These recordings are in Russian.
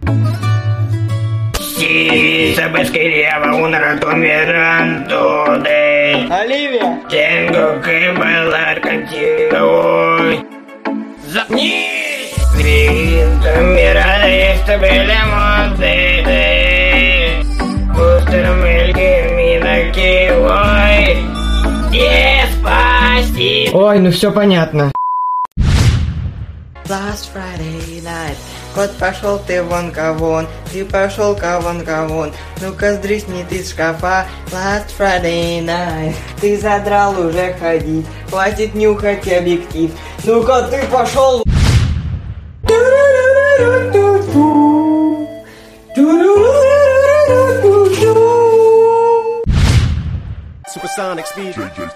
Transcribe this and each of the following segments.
Si sabes que lleva un rato mirando de Оливия! tengo que bailar contigo hoy. Заткнись! Гринта, mira esto, bailemos de Бустер Мельки, Минаки, ой. Деспасито. Ой, ну все понятно. Last Friday night. Кот пошел ты вон-ка вон, ты пошел-ка вон-ка вон. Ну-ка сдрисни ты с шкафа. Last Friday night. Ты задрал уже ходить, хватит нюхать объектив. Ну-ка ты пошел. Supersonic speed.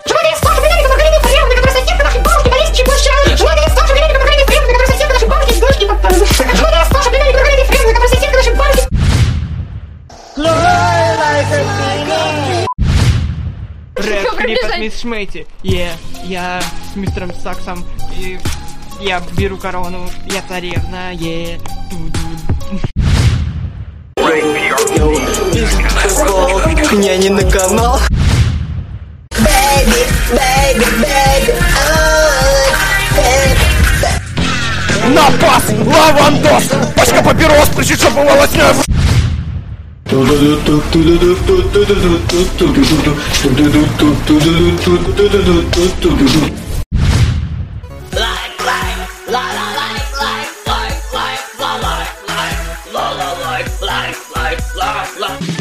Рэп-клип от мисс Шмейти. Я с мистером Саксом. И я беру корону. Я царевна. Меня не на канал. Напас! Лавандос! Пачка папирос, причем чтобы волоснёй. Life.